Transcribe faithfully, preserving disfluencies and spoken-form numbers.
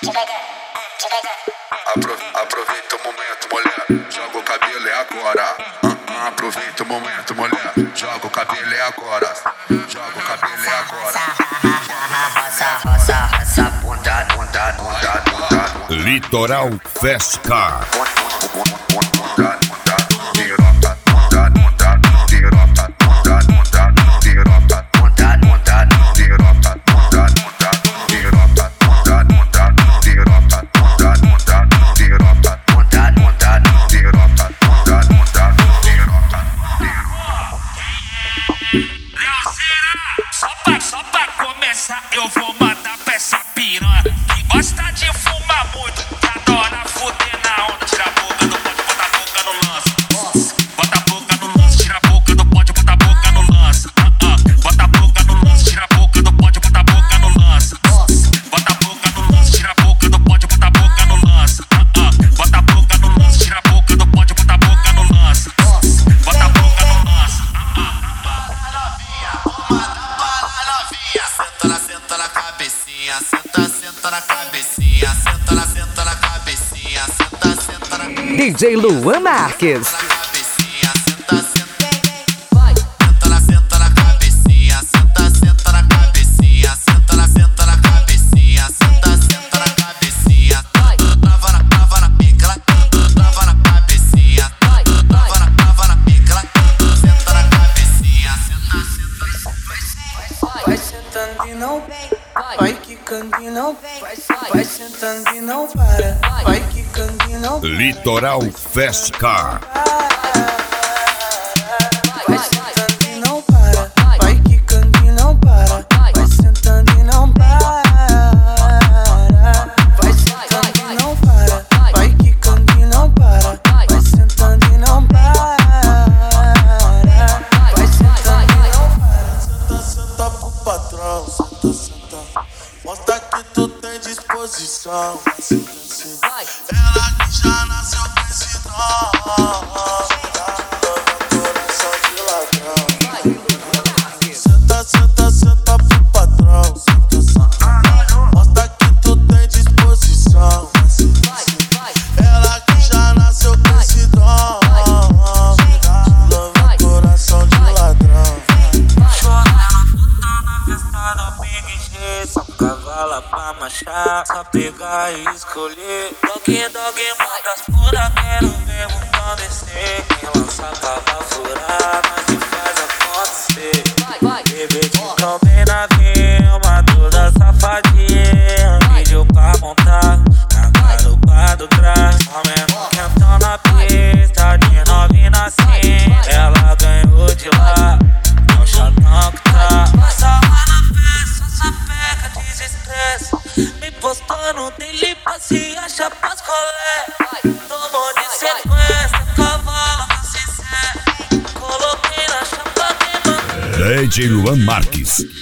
Apro, aproveita o momento, mulher, joga o cabelo é agora. Uh, uh, aproveita o momento, mulher, joga o cabelo é agora. Joga o cabelo é agora. Roça, roça, roça, bunda, bunda, bunda, bunda. Litoral Fast Car. Só pra começar eu vou mandar pra essa piranha que gosta de fumar muito, que adora fuder na onda. Tira a boca do pote, bota a boca no lance. Bota a boca no lance, tira a boca do pote, bota a boca no lance. uh -uh. Bota a boca no lance, tira a boca do pote, bota a boca no lance. Bota a boca no lance, tira a boca do pote, bota a boca no lance. uh -uh. Bota a boca no lance, tira a boca do pote, bota a boca no lance. Bota a boca no lance. Senta na cabecinha, senta, senta na cabecinha, senta na, senta na cabecinha, senta, senta na D J Luan Marques. cabecinha, senta, senta, vai. Senta na, senta na cabecinha, senta, senta na cabecinha, senta na, senta na cabecinha, senta, senta na cabecinha, vai. Trava na, trava na pica, trava na cabecinha, vai. Trava na, trava na pica, senta na cabecinha, senta, senta, vai sentando e não vai quicando e não vai sentando e não para, vai quicando e não para. Litoral Fast Car. Vai sentando e não para, vai quicando e não para, vai sentando e não para. Vai sentando e não para, vai quicando e não para, vai sentando e não para. Vai sentando e não para. senta, senta pro patrão, senta, senta. Mostra que tu tem disposição. Ela que já nasceu com esse dom. Coração de ladrão. Senta, senta, senta pro patrão. Senta, senta. Mostra que tu tem disposição. Ela que já nasceu com esse dom. Lava coração de ladrão. Só cavala pra marchar, só pegar e escolher. Dog, dog, manda as pura, quero ver o pão descer. Quem lança pra furar, mas que faz acontecer. Bebê de cão bem na rima, toda safadinha. Pediu pra montar, na garupa do trás. Comendo quentão na pista, de novinha assim. Ela ganhou de lá, é o chatão que tá. Me postando, tem lipa, se acha pras colé. Tomou de sequência, cavalo no cicé. Coloquei na chapa de mão. D J Luan Marques.